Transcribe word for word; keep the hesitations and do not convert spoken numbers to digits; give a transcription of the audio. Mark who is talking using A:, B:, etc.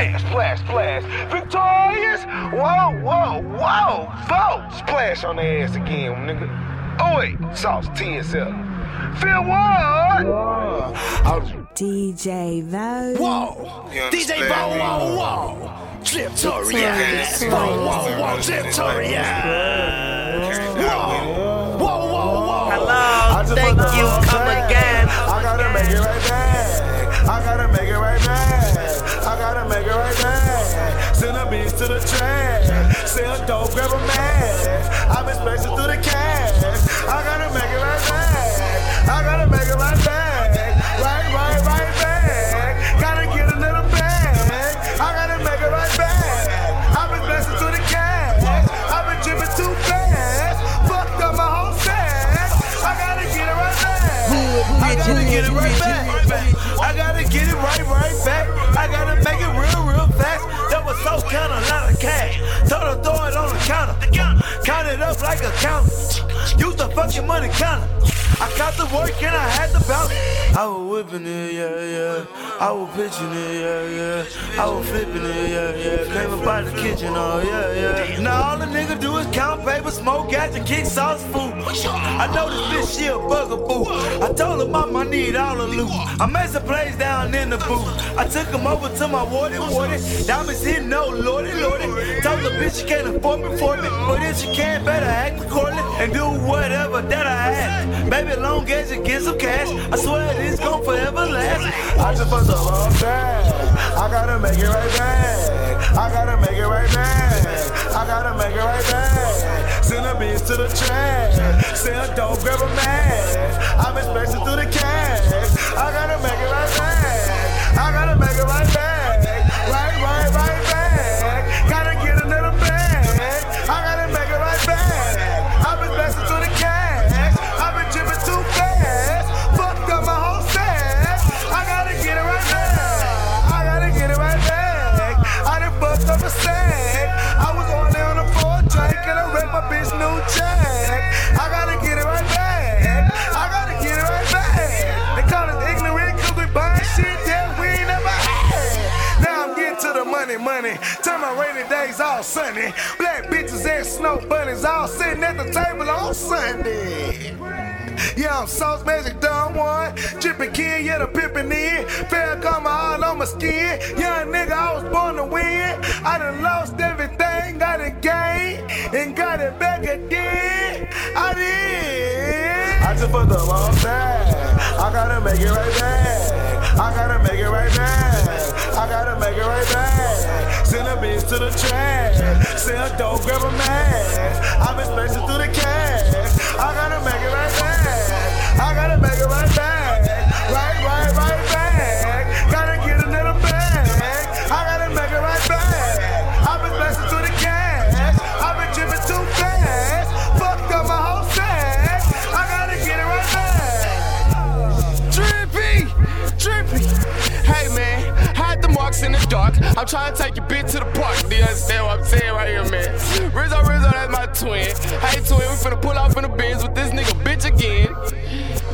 A: Splash, splash, splash. Victorious. Whoa, whoa, whoa. Vote. Splash on their ass again, nigga. Oh, wait. Sauce, T S L. Feel what? Whoa.
B: D J Vo.
C: Whoa. D J Vo, whoa, whoa. Cliptorius. Whoa, whoa, whoa. Cliptorius. Whoa. Whoa, whoa, whoa.
D: Hello. Thank you. Come again.
A: I gotta make it right back. I gotta make it right back. I gotta make it right back. Send a beats to the trash. Sell dope, grab a man. I've been splashing through the cash. I gotta make it right back. I gotta make it right back. Right, right, right back. Gotta get a little bag. I gotta make it right back. I've been splashing through the cash. I've been dripping too fast. Fucked up my whole stack. I gotta get it right back. I gotta get it right back. I gotta get it right, right back. I gotta make it real, real fast. That was so kind of lot of cash. Told her throw it on the counter. Count it up like a counter. Use the fucking money counter. I got the work and I had to bounce. I was whipping it, yeah, yeah. I was pitching it, yeah, yeah. I was flipping it, yeah, yeah. Came up by the kitchen, oh, yeah, yeah. Now all the nigga do is count paper, smoke gas, and kick sauce food. I know this bitch, she a bugaboo. I told her mama I need all the loot. I made some plays down in the booth. I took him over to my wardy, wardy. Diamonds hitting, no lordy, lordy. Told the bitch she can't afford me for me. But if she can, better act accordingly and do whatever that I ask. Baby, long as you get some cash, I swear this gon' forever last. I just fucked the wrong time. I gotta make it right back. I gotta make it right back. I gotta make it right back. Send a beats to the trash. Sell dope, grab a man. I've been splashing through the cash. I gotta make it right back. I gotta make it right back. Right, right, right back. Gotta get a little bag. I gotta make it right back. I've been splashing through the cash. I've been dripping too fast. Fucked up my whole stack. I gotta get it right back. I gotta get it right back. I done fucked up a sack. I was on there on a four drink and I wrecked my bitch new jack. I gotta get it right back. I gotta get it right back. They call us ignorant cause we buying shit that we ain't never had. Now I'm getting to the money, money. Turn my rainy days all sunny. Black bitches and snow bunnies all sitting at the table on Sunday. Yeah, I'm Sauce Magic Don One. Drippin' kid, yeah, the pimpin' in. Fair karma all on my skin. Young nigga, I was born to win. I done lost everything, got it gained, and got it back again. I did. I just put the wrong side. I gotta make it right back. I gotta make it right back. I gotta make it right back. Send a bitch to the trash. Sell dope, grab a man. I've been splashing through the cash. I gotta make it right back. I gotta make it right back. Right, right, right back. Gotta get a little bag. I gotta make it right back. I've been splashing through the cash. I've been dripping too fast. Fucked up my whole stack. I gotta get it right back.
E: Drippy, drippy. Hey man, hide the marks in the dark. I'm trying to take your bitch to the park. Do you understand what I'm saying right here, man? Rizzo, Rizzo, that's my twin. Hey twin, we finna pull off in the Benz with this nigga bitch again.